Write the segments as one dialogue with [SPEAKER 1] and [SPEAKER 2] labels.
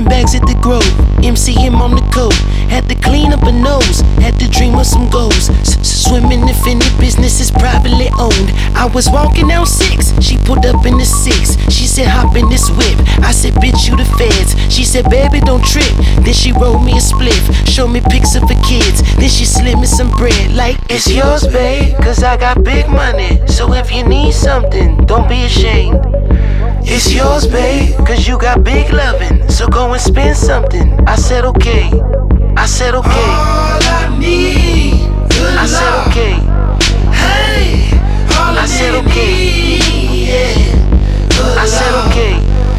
[SPEAKER 1] bags at the Grove, MCM on the coat. Had to clean up a nose, had to dream of some goals. Swimming if any business is privately owned. I was walking down 6, she pulled up in the 6. She said hop in this whip, I said bitch you the feds. She said baby don't trip, then she rolled me a spliff. Showed me pics of her kids, then she slid me some bread. Like it's yours babe, cause I got big money. So if you need something, don't be ashamed. It's yours, babe, cause you got big lovin'. So go and spend something. I said okay. I said okay.
[SPEAKER 2] All I need, good
[SPEAKER 1] I said
[SPEAKER 2] love.
[SPEAKER 1] okay.
[SPEAKER 2] Hey, all I
[SPEAKER 1] said
[SPEAKER 2] need,
[SPEAKER 1] okay.
[SPEAKER 2] yeah, good
[SPEAKER 1] I said
[SPEAKER 2] love.
[SPEAKER 1] okay.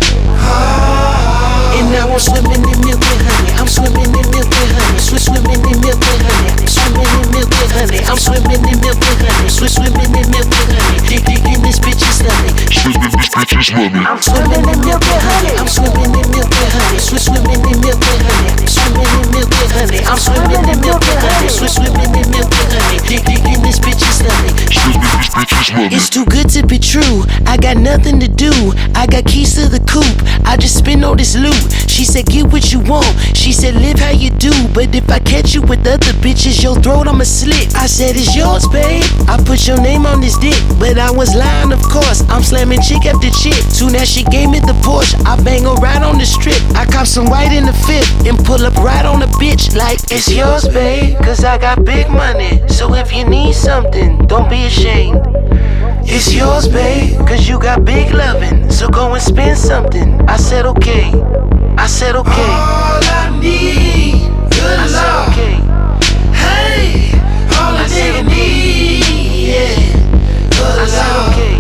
[SPEAKER 1] And now I'm swimming in milk and honey. I'm swimming in milk and honey. Swimming in milk and honey. Swimming in milk and honey. I'm swimming in milk and honey. Swimming in milk and honey. Dig in this bitch's stomach. I'm swimming in milk and honey. I'm swimming in milk and honey. Swimming in milk and honey. Swimming in milk and honey. I'm swimming in milk and honey. Swimming in milk and honey. Dig in this bitch's stomach. It's too good to be true. I got nothing to do. I got keys to the coupe. I just spend all this loot. She said get what you want. She said live how you do. But if I catch you with other bitches, your throat I'ma slit. I said it's yours, babe. I put your name on this dick, but I was lying, of course. I'm slamming chick after chick. Soon as she gave me the Porsche, I bang her right on the strip. I cop some white in the fifth and pull up right on the bitch like it's yours, babe. Cause I got big money. So if you need something, don't be ashamed. It's yours, babe, cause you got big lovin'. So go and spend something. I said okay. I said okay.
[SPEAKER 2] All I need, good
[SPEAKER 1] I said
[SPEAKER 2] love.
[SPEAKER 1] okay.
[SPEAKER 2] Hey, all I
[SPEAKER 1] said
[SPEAKER 2] need, yeah, good
[SPEAKER 1] I said
[SPEAKER 2] love.
[SPEAKER 1] okay.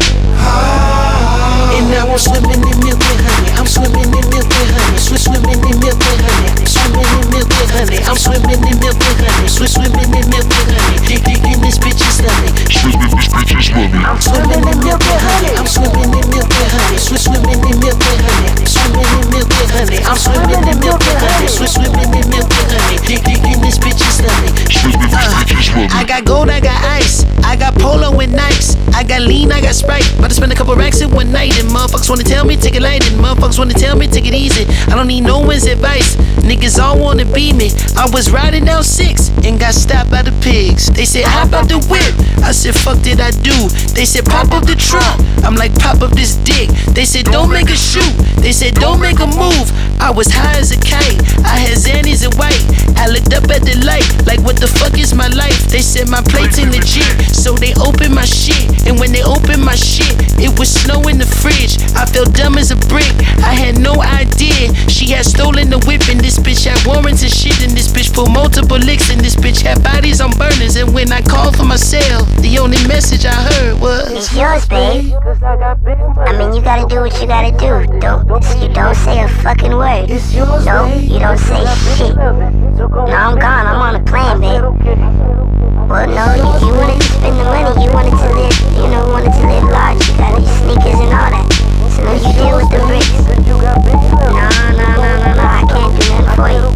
[SPEAKER 1] And now I'm swimming in milk and honey. I'm swimming in milk and honey. Swimming in milk and honey. Swimming in milk and honey. I'm swimming in milk and honey. Swimming in milk and honey. Dig in this bitch's stomach. I'm swimming in milk and honey. I'm swimming in milk and honey. Swimming in milk and honey. Swimming in milk and honey. I'm swimming in milk and honey. Swimming in milk and honey. Dig in this bitch's stomach. I got gold, I got ice. I got polo and Nikes. I got lean, I got Sprite. About to spend a couple racks in one night. And motherfuckers wanna tell me take it light. And motherfuckers wanna tell me take it easy. I don't need no one's advice. Niggas all wanna be me. I was riding down 6 and got stopped by the pigs. They said hop out the whip. I said fuck did I do? They said pop up the trunk. I'm like pop up this dick. They said don't make a shoot. They said don't make a move. I was high as a kite. I had Xannies and white. I looked up at the light like what the fuck is my life? They said my plates ain't legit. So they opened my shit. And when they opened my shit, it was snow in the fridge. I felt dumb as a brick. I had no idea. She had stolen the whip and this bitch had warrants and shit. And this bitch pulled multiple licks and this bitch had bodies on burners. And when I called for my cell, the only message I heard was
[SPEAKER 3] it's yours, babe. I mean, you gotta do what you gotta do. You don't say a fucking word. No, you don't say shit. No, I'm gone. I'm on a plane, babe. Well, no, you wanted to spend the money. You wanted to live, wanted to live large. You got these sneakers and all that. So now you deal with the bricks. No, I can't do nothing for you.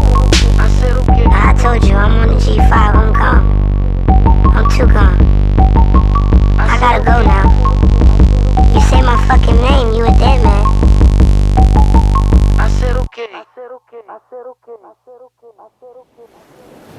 [SPEAKER 3] I told you, I'm on the G5. I'm gone. I'm too gone. I gotta go now. You say my fucking name, you a dead man.
[SPEAKER 1] I said okay. I said okay. I said okay. I said okay. I said okay.